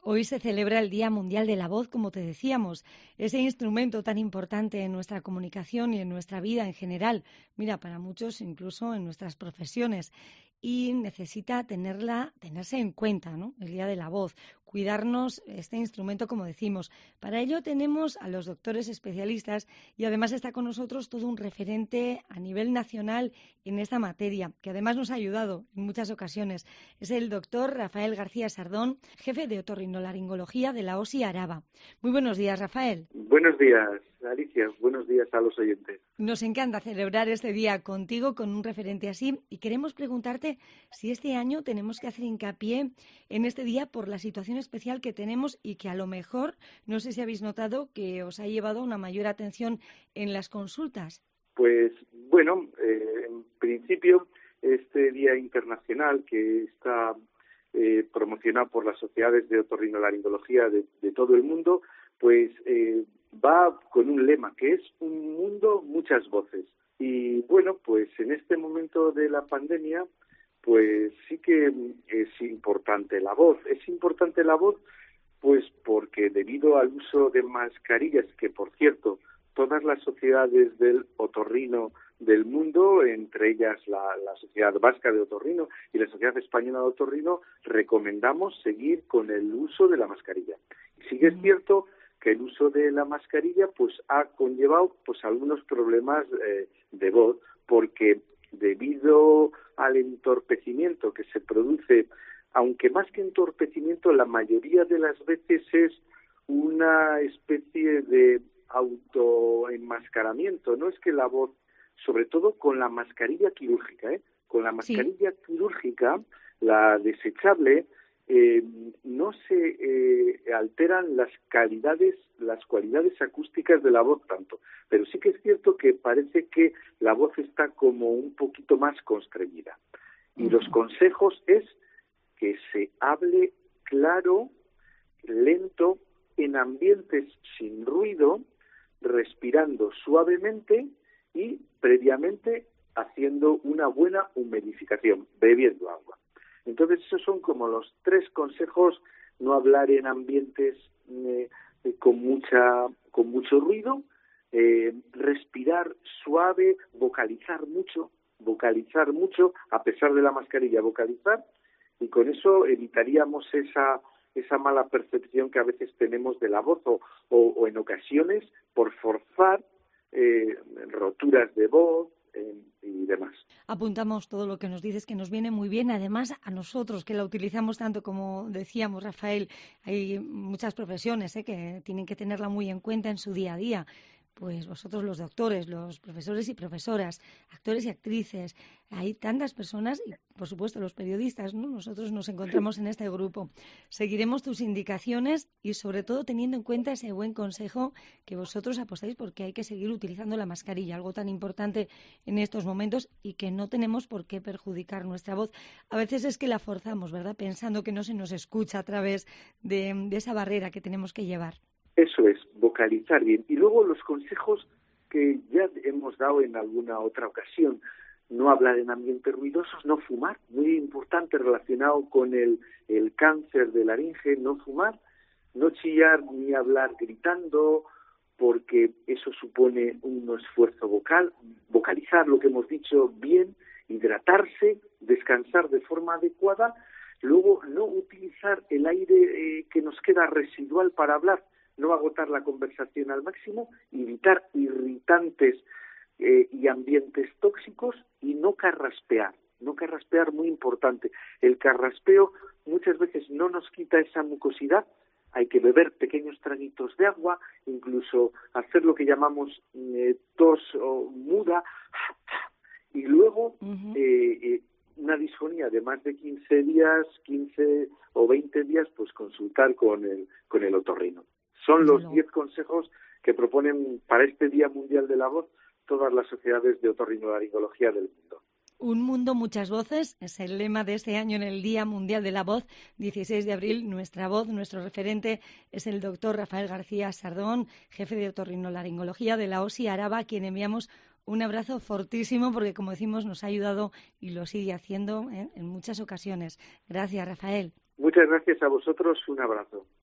Hoy se celebra el Día Mundial de la Voz, como te decíamos, ese instrumento tan importante en nuestra comunicación y en nuestra vida en general. Mira, para muchos incluso en nuestras profesiones. Y necesita tenerse en cuenta, ¿no? El Día de la Voz, cuidarnos este instrumento, como decimos. Para ello tenemos a los doctores especialistas y además está con nosotros todo un referente a nivel nacional en esta materia, que además nos ha ayudado en muchas ocasiones. Es el doctor Rafael García Sardón, jefe de otorrinolaringología de la OSI Araba. Muy buenos días, Rafael. Buenos días, Alicia. Buenos días a los oyentes. Nos encanta celebrar este día contigo con un referente así y queremos preguntarte si este año tenemos que hacer hincapié en este día por la situación especial que tenemos y que a lo mejor, no sé si habéis notado, que os ha llevado a una mayor atención en las consultas. Pues bueno, en principio este Día Internacional que está promocionado por las sociedades de otorrinolaringología de todo el mundo, pues va con un lema que es un mundo, muchas voces. Y bueno, pues en este momento de la pandemia, pues sí que es importante la voz. Es importante la voz, pues porque debido al uso de mascarillas, que por cierto, todas las sociedades del otorrino del mundo, entre ellas la Sociedad Vasca de Otorrino y la Sociedad Española de Otorrino, recomendamos seguir con el uso de la mascarilla. Y sí que es cierto que el uso de la mascarilla pues ha conllevado pues algunos problemas de voz, porque debido al entorpecimiento que se produce, aunque más que entorpecimiento, la mayoría de las veces es una especie de autoenmascaramiento, no es que la voz, sobre todo con la mascarilla quirúrgica, con la mascarilla quirúrgica, la desechable, no se alteran las cualidades acústicas de la voz tanto, pero sí que es cierto que parece que la voz está como un poquito más constreñida. Y los consejos es que se hable claro, lento, en ambientes sin ruido, respirando suavemente y previamente haciendo una buena humidificación, bebiendo agua. Entonces esos son como los 3 consejos: no hablar en ambientes con mucho ruido, respirar suave, vocalizar mucho, a pesar de la mascarilla, vocalizar, y con eso evitaríamos esa mala percepción que a veces tenemos de la voz o en ocasiones por forzar roturas de voz y demás. Apuntamos todo lo que nos dices, que nos viene muy bien, además a nosotros que la utilizamos tanto, como decíamos, Rafael. Hay muchas profesiones que tienen que tenerla muy en cuenta en su día a día. Pues vosotros, los doctores, los profesores y profesoras, actores y actrices, hay tantas personas y, por supuesto, los periodistas, ¿no? Nosotros nos encontramos en este grupo. Seguiremos tus indicaciones y, sobre todo, teniendo en cuenta ese buen consejo que vosotros apostáis, porque hay que seguir utilizando la mascarilla, algo tan importante en estos momentos y que no tenemos por qué perjudicar nuestra voz. A veces es que la forzamos, ¿verdad?, pensando que no se nos escucha a través de esa barrera que tenemos que llevar. Eso es, vocalizar bien. Y luego los consejos que ya hemos dado en alguna otra ocasión: no hablar en ambientes ruidosos, no fumar, muy importante relacionado con el cáncer de laringe, no fumar, no chillar ni hablar gritando, porque eso supone un esfuerzo vocal, vocalizar lo que hemos dicho bien, hidratarse, descansar de forma adecuada, luego no utilizar el aire que nos queda residual para hablar, no agotar la conversación al máximo, evitar irritantes y ambientes tóxicos, y no carraspear, muy importante. El carraspeo muchas veces no nos quita esa mucosidad, hay que beber pequeños traguitos de agua, incluso hacer lo que llamamos tos muda, y luego una disfonía de más de 15 o 20 días, pues consultar con el otorrino. Son los 10 consejos que proponen para este Día Mundial de la Voz todas las sociedades de otorrinolaringología del mundo. Un mundo, muchas voces es el lema de este año en el Día Mundial de la Voz, 16 de abril. Nuestra voz, nuestro referente es el doctor Rafael García Sardón, jefe de otorrinolaringología de la OSI Araba, a quien enviamos un abrazo fortísimo porque, como decimos, nos ha ayudado y lo sigue haciendo en muchas ocasiones. Gracias, Rafael. Muchas gracias a vosotros, un abrazo.